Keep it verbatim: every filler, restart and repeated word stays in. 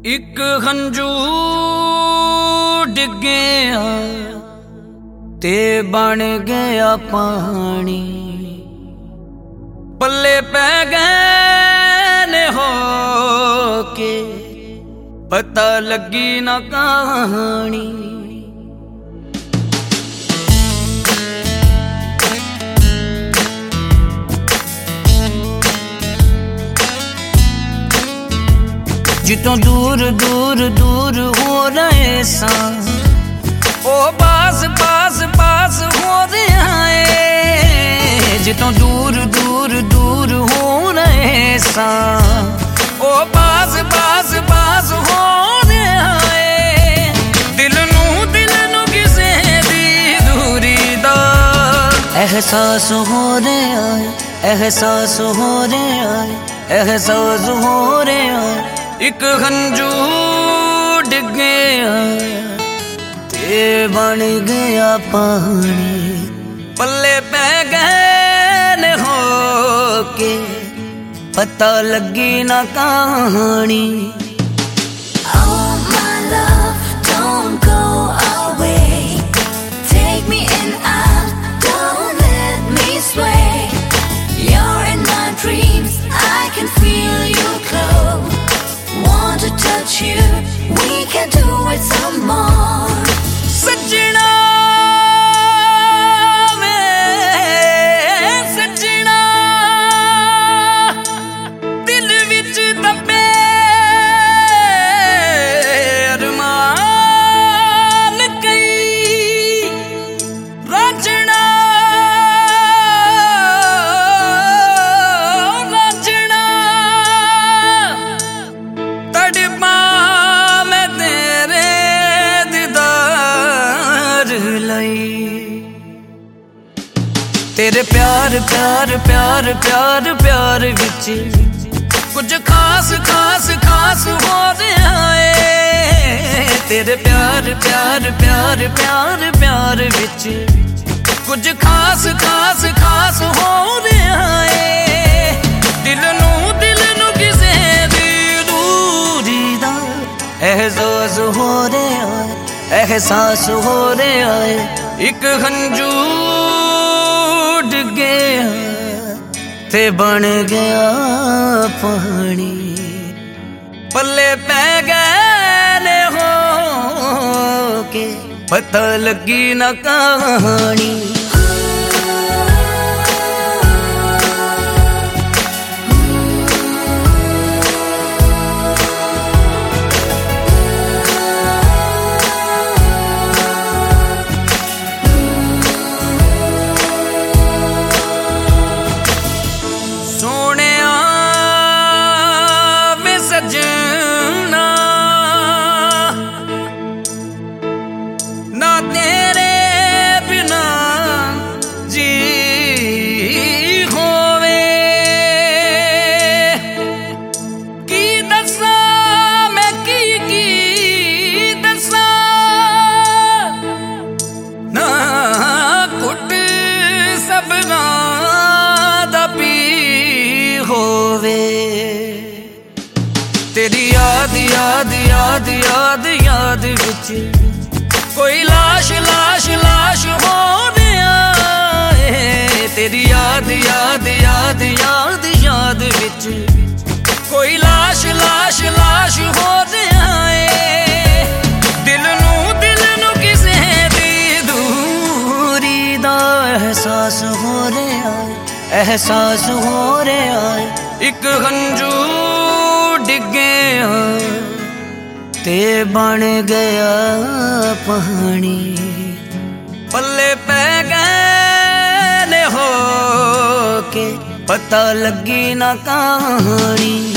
ਇੱਕ ਹੰਝੂ ਡਿੱਗਿਆ ਤੇ ਬਣ ਗਿਆ ਪਾਣੀ, ਪੱਲੇ ਪੈ ਗਏ ਨੇ ਹੋ ਕੇ ਪਤਾ ਲੱਗੀ ਨਾ ਕਹਾਣੀ। जितों दूर दूर दूर हो रहे सा ओ पास पास पास हो रहा है। जितों दूर दूर दूर हो रहे सा ओ पास पास पास हो रहा है। दिल नू दिल नू किसे दी दूरी दा एहसास हो रहा है, एहसास हो रहा है, एहसास हो रहा है। एक हंजू डिग्गिया ते बन गया पानी, पल्ले पै गए ने हो के पता लगी ना कहानी। To touch you, we can do it some more. सजना वे सजना दिल विच दबे अरमान कई राजना तेरे प्यार प्यार प्यार प्यार प्यार विच कुछ खास खास खास हो रहा है। तेरे प्यार प्यार प्यार प्यार प्यार विच कुछ खास खास खास हो रहा है। दिल नू दिल नू किसे दी दूरी दा एहसास हो रहा है, एहसास हो रहा है। एक हंजू गया ते बन गया पानी, पल्ले पै गए ने हो के पता लगी ना कहानी। ना तेरे बिना जी होवे की दसा मैं की की दसा ना कुट सबना दा पी होवे। तेरी याद याद याद याद याद विच कोई लाश लाश लाश हो रहा है। तेरी याद याद याद याद याद विच कोई लाश लाश लाश हो रहा है। दिल नू दिल नू किसे दी दूरी दा एहसास हो रहा है, एहसास हो रहा है। एक हंजू डिग्गिया ते बन गया पानी, पल्ले पै गए ने हो के पता लगी ना कहानी।